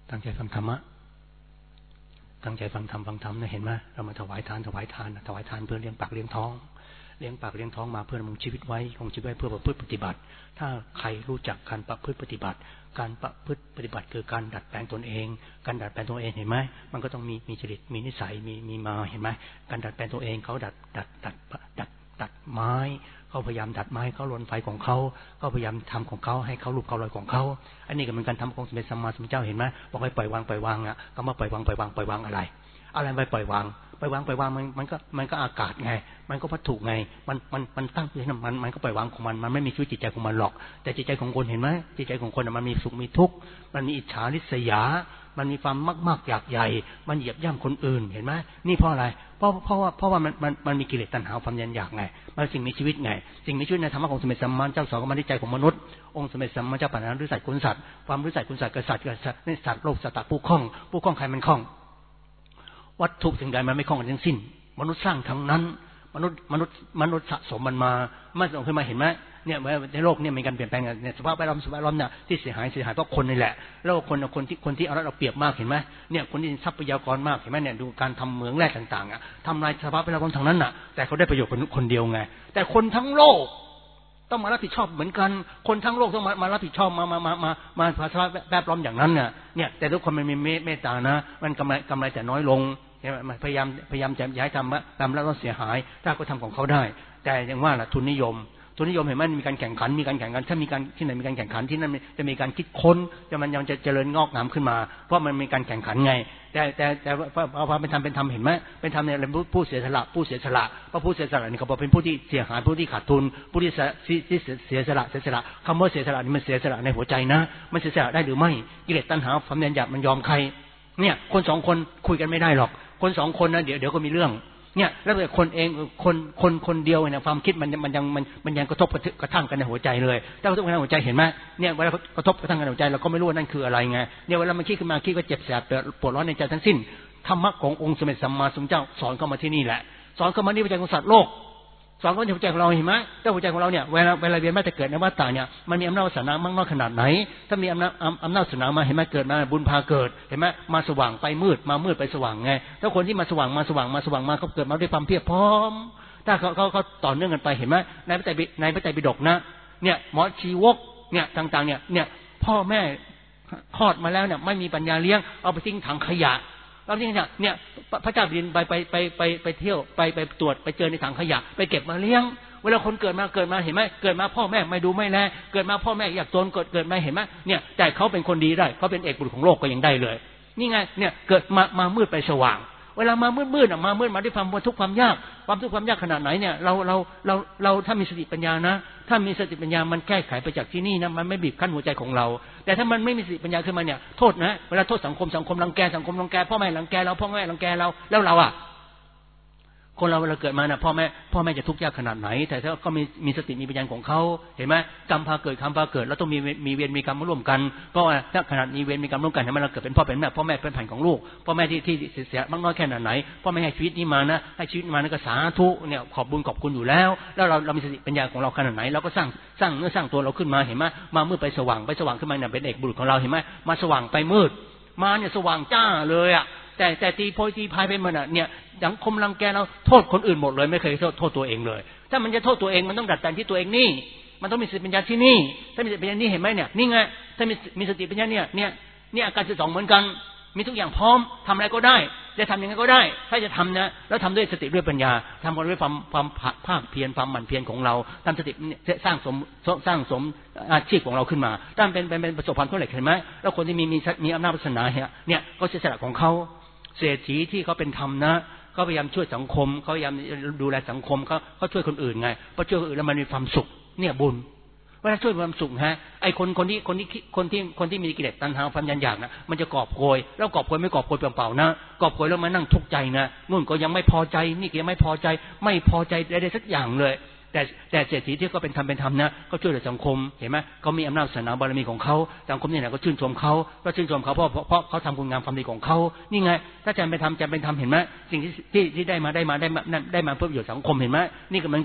ตั้งใจฟังธรรมะตั้งใจฟังธรรมนะเห็นไหมเรามาถวายทานเพื่อเลี้ยงปากเลี้ยงท้องมาเพื่อดำรงชีวิตไว้ของชีวิตไว้เพื่อประพฤติปฏิบัติถ้าใครรู้จักการประพฤติปฏิบัติการประพฤติปฏิบัติคือการดัดแปลงตนเองการดัดแปลงตัวเองเห็นไหมมันก็ต้องมีจริตมีนิสัยมีมาเห็นไหมการดัดแปลงตัวเองเขาดัดไม้เขาพยายามดัดไม้เขาลนไฟของเขาพยายามทำของเขาให้เขารูปเขารอยของเขาอันนี้ก็เป็นการทำของสมเด็จสัมมาสัมพุทธเจ้าเห็นไหมบอกให้ปล่อยวางอ่ะก็มาปล่อยวางอะไรไปปล่อยวางมันก็อากาศไงมันก็วัตถุไงมันตั้งอยู่ที่นั่นมันก็ปล่อยวางของมันไม่มีชีวิตจิตใจของมันหรอกแต่จิตใจของคนเห็นไหมจิตใจของคนมันมีสุขมีทุกข์มันมีอิจฉาริษยามันมีความมากอยากใหญ่มันเหยียบย่ำคนอื่นเห็นไหมนี่เพราะอะไรเพราะว่ามันมีกิเลสตัณหาความอยากไงมันสิ่งมีชีวิตไงสิ่งมีชีวิตในธรรมะของสมเด็จสัมมาสัมพุทธเจ้าสอนกับมันที่ใจของมนุษย์องค์สมเด็จสัมมาสัมพุทธเจ้าปรารถนารู้สัตว์คุณสัตว์ความรู้สัตว์คุณสัตว์กับสัตว์ในสัตว์โลกสัตว์ผู้คล้องใครมันคล้องวัตถุสิ่งใดมันไม่คล้องกันทั้งสิ้นมนุษย์สร้างทั้งนั้นมนุษย์สะสมมันมาส่งขึ้นมาเห็นไหมเนี่ยในโลกเนี่ยมีการเปลี่ยนแปลงเนี่ยสภาพแวดล้อมเนี่ยที่เสียหายเพราะคนนี่แหละแล้วคนที่เอาเปรียบมากเห็นไหมเนี่ยคนที่ทรัพยากรมากเห็นไหมเนี่ยดูการทำเหมืองแร่ต่างๆทำลายสภาพแวดล้อมทางนั้นน่ะแต่เขาได้ประโยชน์คนเดียวไงแต่คนทั้งโลกต้องมารับผิดชอบเหมือนกันคนทั้งโลกต้องมารับผิดชอบมาสภาพแวดล้อมอย่างนั้นเนี่ยแต่ทุกคนมันมีเมตตานะมันกำไรแต่น้อยลงพยายามจะย้ายทำแล้วก็เสียหายถ้าก็ทำของเขาได้แต่อย่างว่าล่ะทุนนิยมเห็นไหมมีการแข่งขันถ้ามีการที่ไหนมีการแข่งขันที่นั่นจะมีการคิดค้นมันจะเจริญงอกงามขึ้นมาเพราะมันมีการแข่งขันไงแต่พอเป็นธรรมเห็นไหมเป็นธรรมเนี่ยผู้เสียสละเพราะผู้เสียสละนี่เขาบอกเป็นผู้ที่เสียหายผู้ที่ขาดทุนผู้ที่เสียสละคำว่าเสียสละนี่มันเสียสละในหัวใจนะมันเสียสละได้หรือไม่กิเลสตัณหาความอยากมันยอมใครเนี่ยคนสองคนคุยกันไม่ได้หรอกคนสองคนนะเดี๋ยวก็มีเรื่องเนี่ยแล้วแต่คนเองคนเดียวเนี่ยความคิดมันยังกระทบกระทั่งกันในหัวใจเลยถ้ากระทบกระทั่งหัวใจเห็นไหมเนี่ยเวลากระทบกระทั่งกันในหัวใจเราก็ไม่รู้ว่านั่นคืออะไรไงเนี่ยเวลามันคิดขึ้นมาคิดก็เจ็บแสบปวดร้อนในใจทั้งสิ้นธรรมะขององค์สมเด็จสัมมาสัมพุทธเจ้าสอนเข้ามาที่นี่แหละสอนเข้ามาที่หัวใจของสัตว์โลกสอนเข้ามาที่หัวใจของเราเห็นไหมแต่หัวใจของเราเนี่ยเวลาเวียนมาแต่เกิดในวัฏฏะเนี่ยมันมีอำนาจวาสนามากน้อยขนาดไหนถ้ามีอำนาจวาสนามาเห็นไหมเกิดมาบุญพาเกิดเห็นไหมมาสว่างไปมืดมามืดไปสว่างไงถ้าคนที่มาสว่างมาเขาเกิดมาด้วยความเพียรพร้อมถ้าเขาต่อเนื่องกันไปเห็นไหมในพระไตรปิฎกนะเนี่ยหมอชีวกเนี่ยต่างๆเนี่ยพ่อแม่คลอดมาแล้วเนี่ยไม่มีปัญญาเลี้ยงเอาไปทิ้งถังขยะแล้วนี่เนี่ยพระเจ้าแผ่นดินไปเที่ยวไปตรวจไปเจอในถังขยะไปเก็บมาเลี้ยงเวลาคนเกิดมาเห็นไหมเกิดมาพ่อแม่ไม่ดูไม่แลเกิดมาพ่อแม่อยากจนเกิดมาเห็นไหมเนี่ยแต่เขาเป็นคนดีได้เขาเป็นเอกบุตรของโลกก็ยังได้เลยนี่ไงเนี่ยเกิดมามืดไปสว่างเวลามามืดมาด้วยความทุกข์ความยากขนาดไหนเนี่ยเราถ้ามีสติปัญญานะถ้ามีสติปัญญามันแก้ไขไปจากที่นี่นะมันไม่บีบคั้นหัวใจของเราแต่ถ้ามันไม่มีสติปัญญาขึ้นมาเนี่ยโทษนะเวลาโทษสังคมรังแกพ่อแม่รังแกเราพ่อแม่รังแกเราแล้วเราอ่ะคนเราเวลาเกิดมานะพ่อแม่จะทุกข์ยากขนาดไหนแต่ถ้าก็มีสติมีปัญญาของเขาเห็นไหมกรรมพาเกิดแล้วต้องมีเวรมีกรรมร่วมกันเพราะว่าถ้าขนาดมีเวรมีกรรมร่วมกันให้มันเราเกิดเป็นพ่อเป็นแม่พ่อแม่เป็นผ่านของลูกพ่อแม่ที่เสียมากน้อยแค่ไหนพ่อแม่ให้ชีวิตนี้มานะให้ชีวิตมานะก็สาธุเนี่ยขอบบุญขอบคุณอยู่แล้วเรามีสติปัญญาของเราขนาดไหนเราก็สร้างเนื้อสร้างตัวเราขึ้นมาเห็นไหมมามืดไปสว่างขึ้นมาเนี่ยเป็นเอกบุรุษของเราเห็นไหมมาสว่างไปมืดมาเนี่ยสว่างจ้าเลยอ่ะแต่ตีโพยตีพายไปมันเนี่ยสังคมรังแกเราโทษคนอื่นหมดเลยไม่เคยโทษตัวเองเลยถ้ามันจะโทษตัวเองมันต้องดัดแปลงที่ตัวเองนี่มันต้องมีสติปัญญาที่นี่ถ้ามีสติปัญญานี่เห็นไหมเนี่ยนี่ไงถ้ามีสติปัญญาเนี่ยอาการ12เหมือนกันมีทุกอย่างพร้อมทำอะไรก็ได้จะทำยังไงก็ได้ถ้าจะทำนะแล้วทำด้วยสติด้วยปัญญาทำด้วยความภาคเพียรความหมั่นเพียรของเราทำสติสร้างสมอาชีพของเราขึ้นมาถ้าเป็นประสบความสำเร็จเห็นไหมแล้วคนที่มีอำนาจวาสนาเนี่ยก็เสียสละของเขาเศรษฐีที่เขาเป็นธรรมนะเขาพยายามช่วยสังคมเขาพยายามดูแลสังคมเขาช่วยคนอื่นไงพอช่วยคนอื่นแล้วมันมีความสุขเนี่ยบุญเวลาช่วยความสุขไอ้คนที่มีกิเลสตัณหาความอยากนะมันจะกอบโกยแล้วกอบโกยไม่กอบโกยเปล่าๆนะกอบโกยแล้วมานั่งทุกข์ใจนะนู่นก็ยังไม่พอใจนี่ก็ยังไม่พอใจใดๆสักอย่างเลยแต่เศรษฐีที่ก็เป็นธรรมนะก็ช่วยเหลือสังคมเห็นไหมเขามีอำนาจศาสนาบารมีของเขาสังคมนี่แหละก็ชื่นชมเขาเพราะเขาทำคุณงามความดีของเขานี่ไงถ้าจะเป็นธรรมเห็นไหมสิ่งที่ได้มาเพื่อประโยชน์สังคมเห็นไหมนี่ก็เหมือนกัน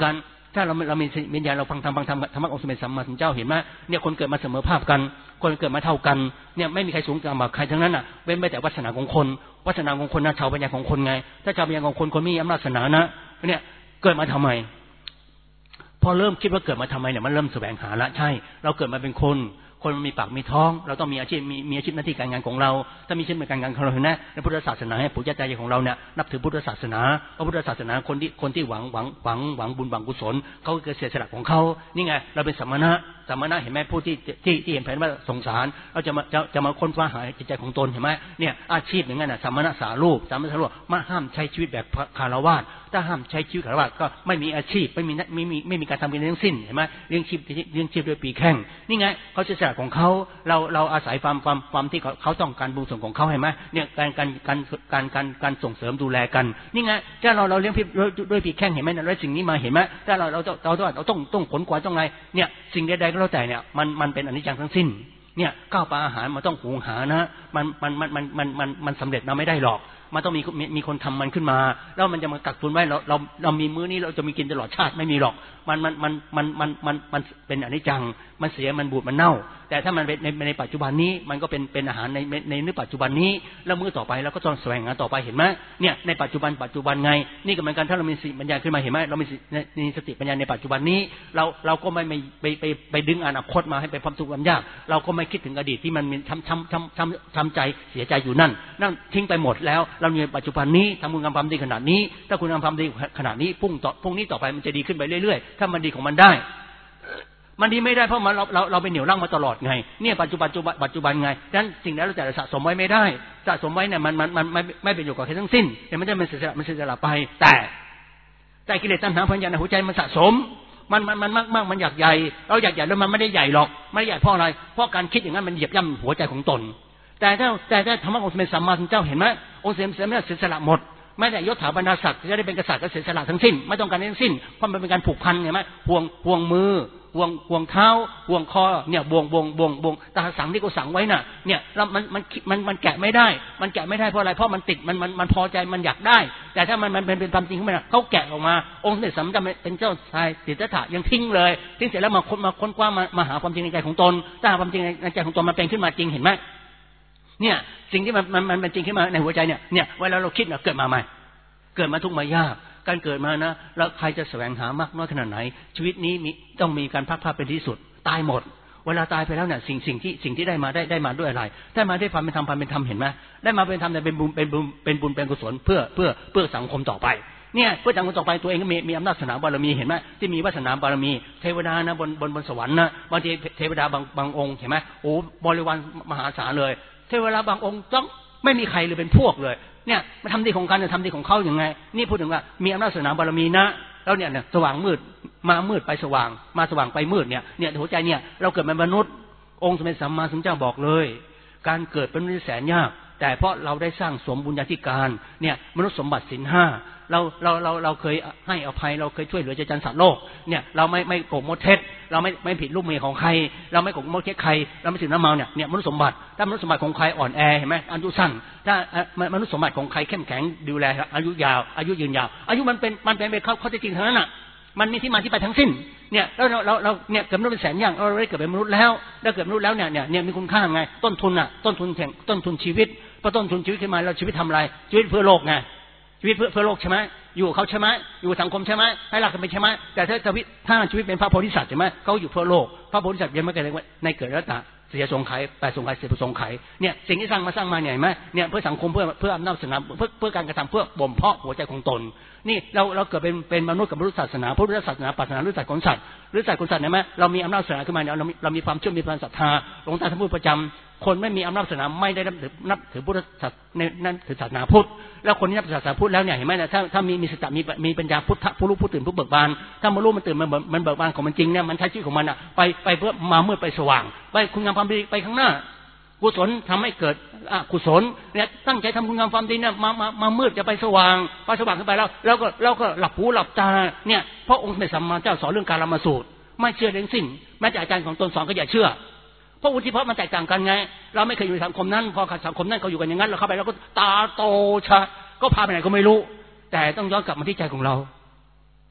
ถ้าเรามีวิญญาณเราฟังธรรมองค์สมเด็จสัมมาสัมพุทธเจ้าเห็นไหมเนี่ยคนเกิดมาเสมอภาพกันคนเกิดมาเท่ากันเนี่ยไม่มีใครสูงต่ำกว่าใครทั้งนั้นเว้นแต่วาสนาของคนวาสนาของคนนะชาวปัญญาของคนไงถ้าชาวปัญญาของคนมีอำนาจศาสนานะเนี่ยเกิดมาทำไมพอเริ่มคิดว่าเกิดมาทำไมเนี่ยมันเริ่มแสวงหาละใช่เราเกิดมาเป็นคนมันมีปากมีท้องเราต้องมีอาชีพมีอาชีพหน้าที่การงานของเราถ้ามีอาชีพการงานของเราเนี่ยในพุทธศาสนาให้ปู่ย่าตายายของเราเนี่ยนับถือพุทธศาสนาเพราะพุทธศาสนาคนที่หวังบุญหวังกุศลเขาเกิดเสียสละของเขานี่ไงเราเป็นสัมมณะเห็นไหมผู้ที่เห็นแผนว่าสงสารเราจะมาค้นคว้าหาจิตใจของตนเห็นไหมเนี่ยอาชีพอย่างนั้นสัมมณะสารูปมาห้ามใช้ชีวิตแบบคารวะถ้าห้ามใช้ชีวิตคารวะก็ไม่มีอาชีพไม่มีการทำกินทั้งสิ้นเห็นไหมเลี้ยงชีพด้วยปีแข้งนี่ไงเขาเสียสละของเขาเราอาศัยความที่เขาต้องการบุญส่วนของเขาเห็นไหมเนี่ยการส่งเสริมดูแลกันนี่ไงถ้าเราเลี้ยงด้วยปีแข้งเห็นไหมแล้วสิ่งนี้มาเห็นไหมถ้าเราต้องขนกวาดต้องอะไรเนี่ยสิ่งใดๆก็แล้วแต่เนี่ยมันเป็นอนิจจังทั้งสิ้นเนี่ยข้าวปลาอาหารมันต้องหุงหานะมันสำเร็จมาไม่ได้หรอกมันต้องมีคนทำมันขึ้นมาแล้วมันจะมากักตุนไว้เรามีมื้อนี้เราจะมีกินตลอดชาติไม่มีหรอกมันเป็นอนิจจังมันเสียมันบูดมันเน่าแต่ถ้ามันในปัจจุบันนี้มันก็เป็นอาหารในปัจจุบันนี้แล้วมื้อต่อไปเราก็ต้องแสวงหาต่อไปเห็นไหมเนี่ยในปัจจุบันไงนี่ก็เหมือนกันถ้าเรามีสติปัญญาขึ้นมาเห็นไหมเรามีสติปัญญาในปัจจุบันนี้เราก็ไม่ไปดึงอนาคตมาให้เป็นความสุขความยากเราก็ไม่คิดถึงอดีตที่มันมีทำใจเสียใจอยู่นั่นทิ้งไปหมดแล้วเราในปัจจุบันนี้ทำคุณงามความดีขนาดนี้ถ้าคุณงามความดีขนาดนี้พรุ่งนี้ต่อไปมันจะดีขึ้นไปเรื่อยๆถ้ามันดีของมันได้มันดีไม่ได้เพราะมันเราเป็นเหนี่ยวรั้งมาตลอดไงเนี่ยปัจจุบันไงดังนั้นสิ่งนั้นเราจะสะสมไว้ไม่ได้สะสมไว้เนี่ยมันไม่เป็นประโยชน์กับใครทั้งสิ้นแต่มันจะมันเสียสละไปแต่กิเลสตัณหาพยาในหัวใจมันสะสมมันมากมันอยากใหญ่เราอยากใหญ่แล้วมันไม่ได้ใหญ่หรอกไม่ใหญ่เพราะอะไรเพราะการคิดอย่างนั้นมันเหยียบย่ำหัวใจของตนแต่ถ้าธรรมะองค์สมเด็จสัมมาสัมพุทธเจ้าเห็นไหมองค์สมเด็จเสียสละหมดไม่ได้ยศถาบรรดาศักดิ์จะได้เป็นกษัตริย์ก็เสียสละทั้งสิ้นไม่ต้องการทั้งสิ้นเพราะมันเป็นการผูกพันเห็นไหมห่วงมือห่วงเท้าห่วงคอเนี่ยบ่วงตาสังที่เขาสั่งไว้น่ะเนี่ยแล้วมันแกะไม่ได้เพราะอะไรเพราะมันติดมันพอใจมันอยากได้แต่ถ้ามันเป็นความจริงขึ้นมาเขาแกะออกมาองค์สมเด็จสัมมาสัมพุทธเจ้าเป็นเจ้าชายสิทธัตถะยังทิ้งเลยทิ้งเสร็จแล้วมาค้นคว้ามาหาความจริงในใจของตนถ้าความจริงในใจของตนมันเป็นขึ้นมาจริงเห็นไหมเนี่ยสิ่งที่มันเป็นจริงขึ้นมาในหัวใจเนี่ยเวลาเราคิดเกิดมาใหม่เกิดมาทุกข์มายากการเกิดมานะแล้วใครจะแสวงหามากน้อยขนาดไหนชีวิตนี้ต้องมีการพักผ้าเป็นที่สุดตายหมดเวลาตายไปแล้วเนี่ยสิ่งที่ได้มาด้วยอะไรได้มาด้วยความเป็นธรรมเห็นไหมได้มาเป็นธรรมแต่เป็นบุญเป็นกุศลเพื่อสังคมต่อไปเนี่ยเพื่อสังคมต่อไปตัวเองก็มีอำนาจศาสนาบารมีเห็นไหมที่มีวาสนาบารมีเทวดานะบนสวรรค์นะบางทีเทวดาบางองค์เห็นไหมโอ้บริวารมหาศาลเลยเทวดาบางองค์ต้องไม่มีใครเลยเป็นพวกเลยเนี่ยมาทำดีของกันทำดีของเขาอย่างไงนี่พูดถึงว่ามีอำนาจศาสนาบารมีนะแล้วเนี่ยสว่างมืดมามืดไปสว่างมาสว่างไปมืดเนี่ยหัวใจเนี่ยเราเกิดเป็นมนุษย์องค์สมเด็จสัมมาสัมพุทธเจ้าบอกเลยการเกิดเป็นมนุษย์แสนยากแต่เพราะเราได้สร้างสมบุญญาธิการเนี่ยมนุษย์สมบัติศีล 5เราเคยให้อภัยเราเคยช่วยเหลือใจจันสัตว์โลกเนี่ยเราไม่โกงมดเท็จเราไม่ผิดลูกเมียของใครเราไม่โกงมดเท็จใครเราไม่ดื่มน้ำเมาเนี่ยมนุษย์สมบัติถ้ามนุษย์สมบัติของใครอ่อนแอเห็นไหมอายุสั้นถ้ามนุษย์สมบัติของใครเข้มแข็งดูแลอายุยาวอายุยืนยาวอายุมันเป็นเขาจริงทั้งนั้นน่ะมันมีที่มาที่ไปทั้งสิ้นเนี่ยแล้วเราเนี่ยเกิดมนุษย์เป็นแสนอย่างเราได้เกิดเป็นมนุษย์แล้วเกิดมนุษย์แล้วเนี่ยมีคุณค่าไงต้นทุนชีวิตพอต้นทุนชีวิตขึ้นมาเราชีวิตทำอะไรชีวิตเพื่อโลกไงชีวิตเพื่อโลกใช่ไหมอยู่เขาใช่ไหมอยู่สังคมใช่ไหมให้หลักกันไปใช่ไหมแต่ถ้าชีวิตเป็นพระโพธิสัตว์ใช่ไหมเขาอยู่เพื่อโลกพระโพธิสัตว์ยังไม่เกิดในเกิดแล้วแต่เสียทรงไขแต่ทรงไขเสียทรงไขเนี่ยสิ่งที่สร้างมาเนี่ยเห็นไหมเนี่ยเพื่อสังคมเพื่ออำนาจศาสนาเพื่อการกระทำเพื่อบ่มเพาะหัวใจของตนนี่เราเกิดเป็นมนุษย์กับมนุษยศาสนาพุทธศาสนาปรัชญาหรือศาสตร์ของสัตว์เห็นไหมเรามีอำนาจศาสนาขึ้นมาเนี่ยเรามีความเชื่อมีความศรัทธาหลวงตาท่านพูดประจำคนไม่มีอำนาจศาสนาไม่ได้นับถือพุทธศาสนานั่นถือศาสนาพุทธแล้วคนที่นับศาสนาพุทธแล้วเนี่ยเห็นไหมนะถ้ามีสติมีปัญญาพุทธผู้รู้ผู้ตื่นผู้เบิกบานถ้ามันรู้มันตื่นมันเบิกบานของมันจริงเนี่ยมันใช้ชีวิตของมันอ่ะไปเพื่อมามืดไปสว่างไปคุณงามความดีไปข้างหน้ากุศลทำให้เกิดกุศลเนี่ยตั้งใจทำคุณงามความดีเนี่ยมามืดจะไปสว่างพอสว่างขึ้นไปแล้วก็หลับหูหลับตาเนี่ยเพราะองค์สมเด็จสัมมาสัมพุทธเจ้าสอนเรื่องการละมาสูตรไม่เชื่อทั้งสิ้นแม้แต่อาจารย์ของตนสอนก็อย่าเชื่อเพราะอุทิศเพราะมันแตกต่างกันไงเราไม่เคยอยู่ในสังคมนั้นพอสังคมนั้นเขาอยู่กันอย่างนั้นเราเข้าไปแล้วก็ตาโตชะก็พาไปไหนก็ไม่รู้แต่ต้องย้อนกลับมาที่ใจของเรา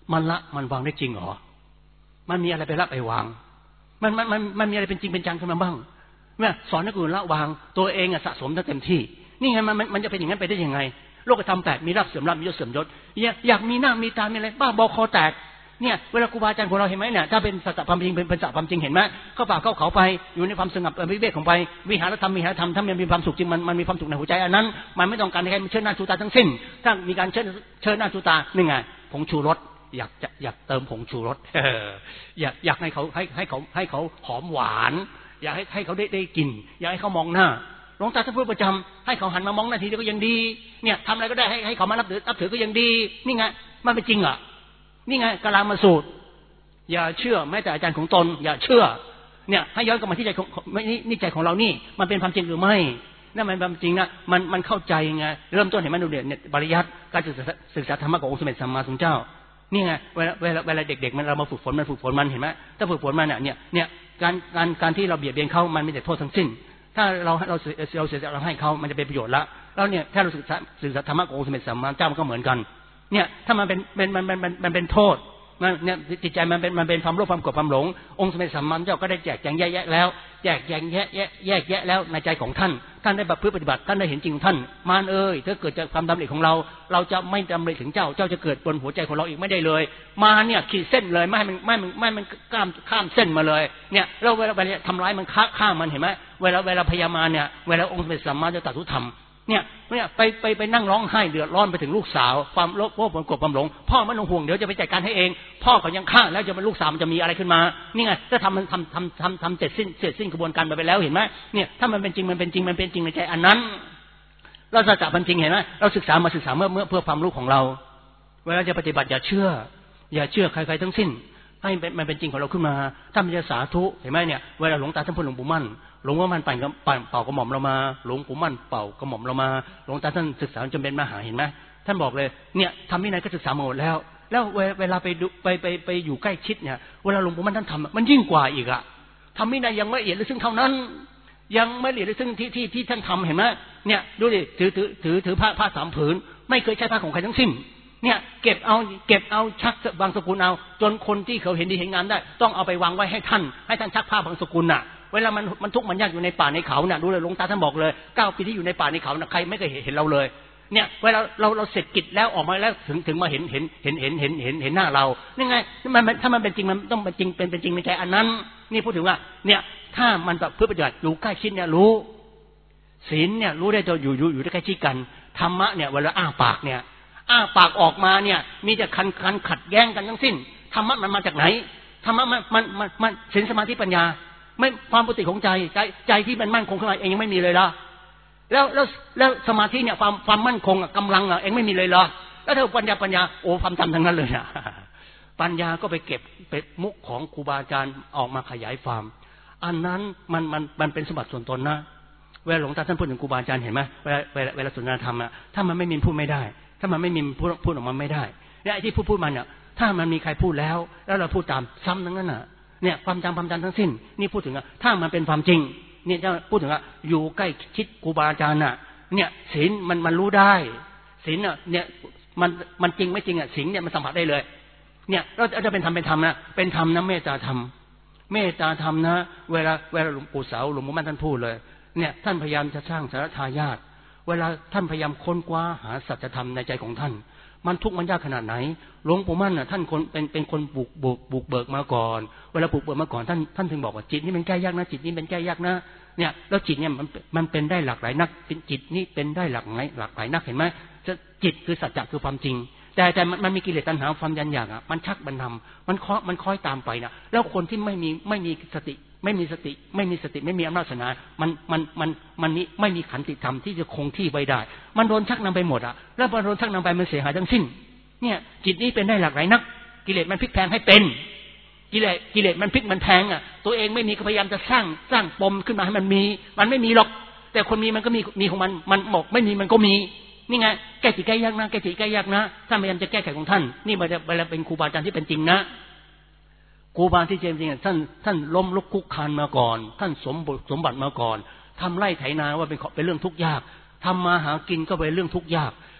มันละมันวางได้จริงเหรอมันมีอะไรไปละไปวางมันมีอะไรเป็นจริงเป็นจังขึ้นมาบ้างเนี่ยสอนให้คนอื่นละวางตัวเองสะสมเต็มที่นี่ไงมันจะเป็นอย่างนั้นไปได้ยังไงโลกธรรม8มีลาภเสื่อมลาภมียศเสื่อมยศอยากมีหน้ามีตามีอะไรบ้าบอคอแตกเนี่ยเวลาครูบาอาจารย์ของเราเห็นไหมเนี่ยถ้าเป็นสัจธรรมจริงเป็นสัจธรรมจริงเห็นไหมเข้าป่าเข้าเขาไปอยู่ในความสงบวิเวกของไปวิหารธรรมถ้ามันมีความสุขจริงมันมีความสุขในหัวใจอันนั้นมันไม่ต้องการให้เชิดหน้าชูตาทั้งสิ้นถ้ามีการเชิดหน้าชูตานี่ไงผงชูรสอยากเติมผงชูรสอยากให้เขาหอมหวานอยากให้เขาได้กินอยากให้เขามองหน้าหลวงตาท่านพูดประจำให้เขาหันมามองหน้าทีเดียวก็ยังดีเนี่ยทำอะไรก็ได้ให้เขามานับถือก็ยังดีนี่ไงมันเป็นจริงอ่ะนี่ไงกาลามาสูตรอย่าเชื่อแม้แต่อาจารย์ของตนอย่าเชื่อเนี่ยให้ย้อนกลับมาที่ใจของนี่ใจของเรานี่มันเป็นความจริงหรือไม่นั่นมันความจริงนะมันเข้าใจไงเริ่มต้นเห็นไหมดูเนี่ยปริยัติการศึกษาธรรมะขององค์สมเด็จสัมมาสัมพุทธเจ้านี่ไงเวลาเด็กๆมันเรามาฝึกฝนมันเห็นไหมถ้าฝึกฝนมันเนี่ยการที่เราเบียดเบียนเขามันมีแต่โทษทั้งสิ้นถ้าเราเสียเราให้เขามันจะเป็นประโยชน์ละแล้วเนี่ยถ้าเราศึกษาธรรมะขององค์สมเด็จสัมมาสัมพุทธเจ้ามันก็เหมือนกันเนี่ยถ้ามันเป็นโทษเนี่ยจิตใจมันเป็นความโลภความโกรธความหลงองค์สมเด็จสัมมาสัมพุทธเจ้าก็ได้แจกแจงแยกแยะแล้วแจกแจงแยกแยะแล้วในใจของท่านได้ประพฤติปฏิบัติท่านได้เห็นจริงของท่านมารถ้าเกิดจากความดำริของเราจะไม่ดำริถึงเจ้าจะเกิดบนหัวใจของเราอีกไม่ได้เลยมาเนี่ยขีดเส้นเลยไม่มันข้ามเส้นมาเลยเนี่ยเราเวลาทำร้ายมันข้ามมันเห็นไหมเวลาพยามารเนี่ยเวลาองค์สมเด็จสัมมาสัมพุทธเจ้าตรัสธรรมเนี่ยไปนั่งร้องไห้เดือดร้อนไปถึงลูกสาวความโลภความโกรธความหลงพ่อไม่ต้องห่วงเดี๋ยวจะไปจัดการให้เองพ่อเขายังฆ่าแล้วจะเป็นลูกสาวมันจะมีอะไรขึ้นมานี่ไงถ้าทำเสร็จสิ้นกระบวนการไปแล้วเห็นไหมเนี่ยถ้ามันเป็นจริงในใจอันนั้นเราสัจจะมันจริงเห็นไหมเราศึกษาเมื่อเพื่อความรู้ของเราเวลาจะปฏิบัติอย่าเชื่อใครๆทั้งสิ้นให้มันเป็นจริงของเราขึ้นมาถ้ามันจะสาธุเห็นไหมเนี่ยเวลาหลวงตาท่านพูดหลวงปู่มั่นหลวงปู่มั่นเป่ากระหม่อมเรามาหลวงปู่มั่นเป่ากระหม่อมเรามาหลวงตาท่านศึกษาจนเป็นมหาเห็นไหมท่านบอกเลยเนี่ยทำวินัยก็ศึกษามาหมดแล้วเวลาไปอยู่ใกล้ชิดเนี่ยเวลาหลวงปู่มั่นท่านทำมันยิ่งกว่าอีกอะทำวินัยยังไม่ละเอียดเลยซึ่งเท่านั้นยังไม่ละเอียดเลยซึ่งที่ท่านทำเห็นไหมเนี่ยดูดิถือผ้า3 ผืนไม่เคยใช้ผ้าของใครทั้งสิ้นเนี่ยเก็บเอาชักบางสกุลเอาจนคนที่เขาเห็นดีเห็นงามได้ต้องเอาไปวางไว้ให้ท่านชักผ้าบางสกุลน่ะเวลามันทุกข์มันยากอยู่ในป่าในเขาน่ะดูเลยหลวงตาท่านบอกเลย9 ปีที่อยู่ในป่าในเขาน่ะใครไม่เคยเห็นเราเลยเนี่ยเวลาเราเสร็จกิจแล้วออกมาแล้วถึงมาเห็นหน้าเรานี่ไงถ้ามันเป็นจริงมันต้องเป็นจริงเป็นจริงในใจอันนั้นนี่พูดถึงว่าเนี่ยถ้ามันแบบเพื่อประโยชน์อยู่ใกล้ชิดเนี่ยรู้ศีลเนี่ยรู้ได้จะอยู่ใกล้ชิดกันธรรมะเนี่ยเวลาอ้าปากออกมาเนี่ยมีแต่คันขัดแย้งกันทั้งสิ้นธรรมะมันมาจากไหนธรรมะมันศีลสมาธิปัญญาไม่ความปกติของใจที่มันมั่นคงขึ้นมาเองยังไม่มีเลยล่ะแล้วสมาธิเนี่ยความมั่นคงกำลังเองไม่มีเลยล่ะแล้วถ้าปัญญาโอ้ความจำทั้งนั้นเลยนะปัญญาก็ไปเก็บเป็ดมุกของครูบาอาจารย์ออกมาขยายความอันนั้นมันเป็นสมบัติส่วนตนนะเวลาหลวงตาท่านพูดถึงครูบาอาจารย์เห็นไหมเวลาสนทนาธรรมอะถ้ามันไม่มีพูดไม่ได้ถ้ามันไม่มีพูดออกมาไม่ได้และไอ้ที่พูดมันเนี่ยถ้ามันมีใครพูดแล้วเราพูดตามซ้ำทั้งนั้นน่ะเนี่ยความจำทั้งสิ้นนี่พูดถึงถ้ามันเป็นความจริงเนี่ยจะพูดถึงอยู่ใกล้ชิดครูบาอาจารย์น่ะเนี่ยศีลมันรู้ได้ศีลเนี่ยมันจริงไม่จริงศีลเนี่ยมันสัมผัสได้เลยเนี่ยเราจะเป็นธรรมนะเป็นธรรมนะเมตตาธรรมนะเวลาหลวงปู่เสาหลวงปู่มั่นท่านพูดเลยเนี่ยท่านพยายามจะสร้างสารทายาทเวลาท่านพยายามค้นคว้าหาสัจธรรมในใจของท่านมันทุกข์มันยากขนาดไหนหลวงปู่มั่นน่ะท่านเป็นคนบุกเบิกมาก่อนเวลาบุกเบิกมาก่อนท่านถึงบอกว่าจิตนี่มันแก้ยากนะจิตนี่เป็นแก้ยากนะเนี่ยแล้วจิตเนี่ยมันเป็นได้หลากหลายนักจิตนี่เป็นได้หลากหลายนักเห็นไหมจิตคือสัจจะคือความจริงแต่มันมีกิเลสตัณหาความยันอยากมันชักบันทำมันคอยตามไปนะแล้วคนที่ไม่มีสติไม่มีอำนาจศาสนามันนี่ไม่มีขันติธรรมที่จะคงที่ไว้ได้มันโดนชักนำไปหมดแล้วพอโดนชักนำไปมันเสียหายทั้งสิ้นเนี่ยจิตนี้เป็นได้หลากหลายนักกิเลสมันพลิกแพลงให้เป็นกิเลสมันพลิกมันแพงตัวเองไม่มีก็พยายามจะสร้างปมขึ้นมาให้มันไม่มีหรอกแต่คนมีมันก็มีของมันบอกไม่มีมันก็มีนี่ไงแก้จิตแก้ยากนะถ้าพยายามจะแก้ไขของท่านนี่มันจะเป็นครูบาอาจารย์ที่เป็นจริงนะครูบาที่จริงท่านล้มลุกคุกคานมาก่อนท่านสมบัติมาก่อนทำไร่ไถนาว่าเป็นเรื่องทุกข์ยากทำมาหากินก็เป็นเรื่องทุกข์ยาก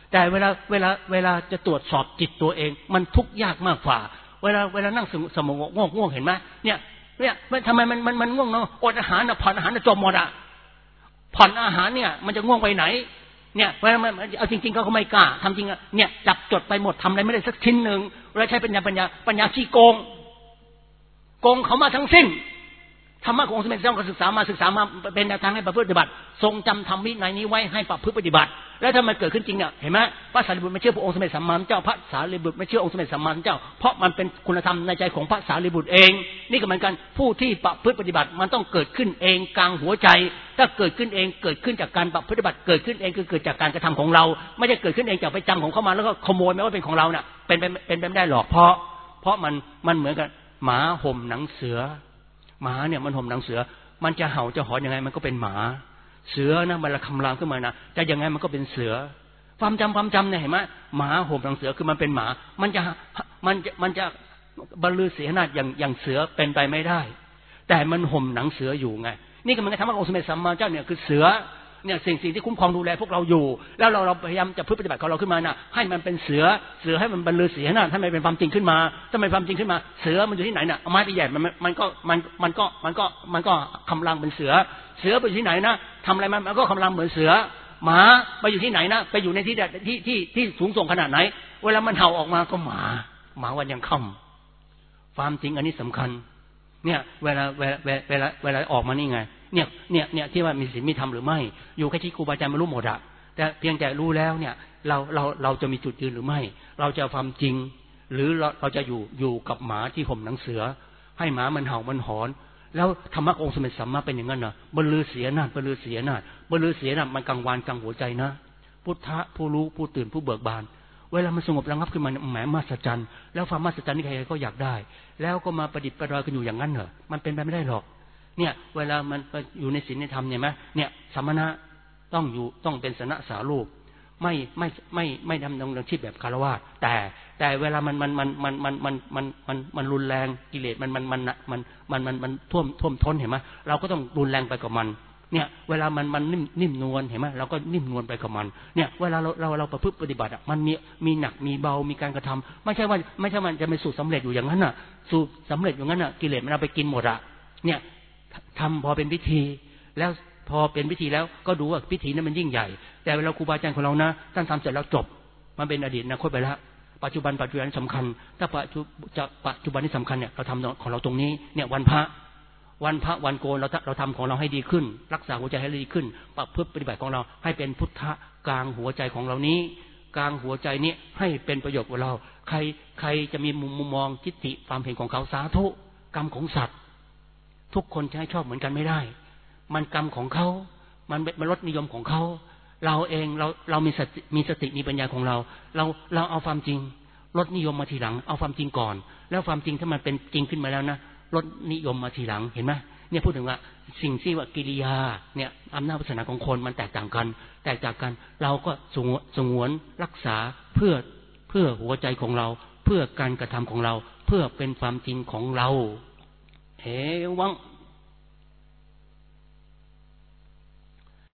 แต่เวลาจะตรวจสอบจิตตัวเองมันทุกข์ยากมากกว่าเวลานั่งสมองง่วงเห็นไหมเนี่ยทำไมมันง่วงเนาะอดอาหารผ่อนอาหารจมหมดอ่ะผ่อนอาหารเนี่ยมันจะง่วงไปไหนเนี่ยเวลาเอาจริงๆเขาก็ไม่กล้าทำจริงอ่ะเนี่ยจับจดไปหมดทำอะไรไม่ได้สักชิ้นหนึ่งเวลาใช้ปัญญาขี้โกงเขามาทั้งสิ้นธรรมะขององค์สมเด็จเจ้าก็ศึกษามาเป็นแนวทางให้ประพฤติปฏิบัติทรงจำธรรมวินัยนี้ไว้ให้ประพฤติปฏิบัติแล้วถ้ามันเกิดขึ้นจริงเนี่ยเห็นไหมพระสารีบุตรไม่เชื่อพระองค์สมเด็จสัมมาสัมพุทธเจ้าพระสารีบุตรไม่เชื่อองค์สมเด็จสัมมาสัมพุทธเจ้าเพราะมันเป็นคุณธรรมในใจของพระสารีบุตรเองนี่ก็เหมือนกันผู้ที่ประพฤติปฏิบัติมันต้องเกิดขึ้นเองกลางหัวใจถ้าเกิดขึ้นเองเกิดขึ้นจากการประพฤติปฏิบัติเกิดขึ้นเองคือเกิดจากการกระทำของเราไม่ใช่เกิดขึ้นเองจากไปจำของเขามาแล้วก็ขโมยมาว่าเป็นของเราเนี่ยเป็นไปไม่ได้หรอกเพราะมันเหมือนกันหมาห่มหนังเสือหมาเนี่ยมันห่มหนังเสือมันจะเห่าจะหอนยังไงมันก็เป็นหมาเสือนะมันละคำรามขึ้นมานะจะยังไงมันก็เป็นเสือความจำเนี่ยเห็นไหมหมาห่มหนังเสือคือมันเป็นหมามันจะบรรลือเสียนาฏอย่างเสือเป็นไปไม่ได้แต่มันห่มหนังเสืออยู่ไงนี่ก็มันก็ทำให้องค์สมเด็จสัมมาสัมพุทธเจ้าเนี่ยคือเสือเนี่ยสิ่งที่คุ้มครองดูแลพวกเราอยู่แล้วเราพยายามจะปฏิบัติของเราขึ้นมานะให้มันเป็นเสือให้มันบรรลือเสียนาฏให้มันเป็นความจริงขึ้นมาถ้ามันความจริงขึ้นมาเสือมันอยู่ที่ไหนน่ะเอาไม้ไปแย่มันก็คำรามเป็นเสือไปอยู่ที่ไหนนะทำอะไรมันก็คำรามเหมือนเสือหมาไปอยู่ที่ไหนนะไปอยู่ในที่สูงส่งขนาดไหนเวลามันเห่าออกมาก็หมาวันยังค่ำความจริงอันนี้สำคัญเนี่ยเวลาออกมานี่ไงเนี่ยที่ว่ามีศีลมีธรรมหรือไม่อยู่แค่ที่ครูบาอาจารย์ไม่รู้หมดอะแต่เพียงแต่รู้แล้วเนี่ยเราจะมีจุดยืนหรือไม่เราจะความจริงหรือเราจะอยู่กับหมาที่ห่มหนังเสือให้หมามันเห่ามันหอนแล้วธรรมะองค์สมเด็จสัมมาเป็นอย่างนั้นนะบรรลือเสียนาฏมันกังวานกังหัวใจนะพุทธะผู้รู้ผู้ตื่นผู้เบิกบานเวลามันสงบระงับขึ้นมาแหมมหัศจรรย์แล้วความมหัศจรรย์นี่ใครๆก็อยากได้แล้วก็มาประดิษฐ์ประดอยกันอยู่อย่างนั้นเหรอมันเป็นไปไม่ได้หรอกเนี่ยเวลามันอยู่ในศีลในธรรมเนี่ยไหมเนี่ยสมณะต้องเป็นสนะสารูปไม่ดำรงชีพแบบคฤหัสถ์แต่เวลามันรุนแรงกิเลสมันท่วมท้นเห็นไหมเราก็ต้องรุนแรงไปกับมันเนี่ยเวลามันนิ่มนวลเห็นไหมเราก็นิ่มนวลไปกับมันเนี่ยเวลาเราประพฤติปฏิบัติอ่ะมันมีหนักมีเบามีการกระทำไม่ใช่มันจะเป็นสูตรสำเร็จอยู่อย่างนั้นน่ะสูตรสำเร็จอย่างนั้นน่ะกิเลสมันเอาไปกินหมดอ่ะเนี่ยทำพอเป็นพิธีแล้วพอเป็นพิธีแล้วก็ดูว่าพิธีนั้นมันยิ่งใหญ่แต่เวลาครูบาอาจารย์ของเรานะท่านทำเสร็จแล้วจบมันเป็นอดีตนะค่อยไปแล้วปัจจุบันสำคัญถ้าปัจจุบันที่สำคัญเนี่ยเราทำของเราตรงนี้เนี่ยวันพระวันโกนเราทำของเราให้ดีขึ้นรักษาหัวใจให้ดีขึ้นประพฤติปฏิบัติของเราให้เป็นพุทธะกลางหัวใจของเรานี้กลางหัวใจนี้ให้เป็นประโยชน์กับเราใครจะมีมุมมองทิฏฐิความเห็นของเขาสาธุกรรมของสัตว์ทุกคนจะให้ชอบเหมือนกันไม่ได้มันกรรมของเขามันรสนิยมของเขาเราเองเรามีสติมีปัญญาของเราเอาความจริงรสนิยมมาทีหลังเอาความจริงก่อนแล้วความจริงถ้ามันเป็นจริงขึ้นมาแล้วนะรสนิยมมาทีหลังเห็นไหมเนี่ยพูดถึงว่าสิ่งที่ว่ากิริยาเนี่ยอำนาจวาสนาของคนมันแตกต่างกันเราก็สงวนรักษาเพื่อหัวใจของเราเพื่อการกระทำของเราเพื่อเป็นความจริงของเราเฮ้วัง